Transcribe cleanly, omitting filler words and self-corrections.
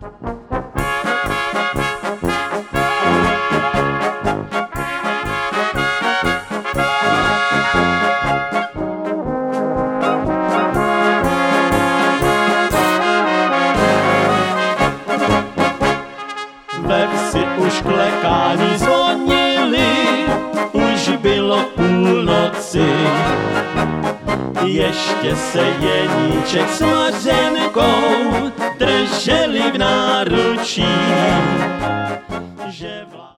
Ve vsi už klekání zvonily, už bylo půlnoci. Ještě se Jeníček s Mařenkou drželi v náručí.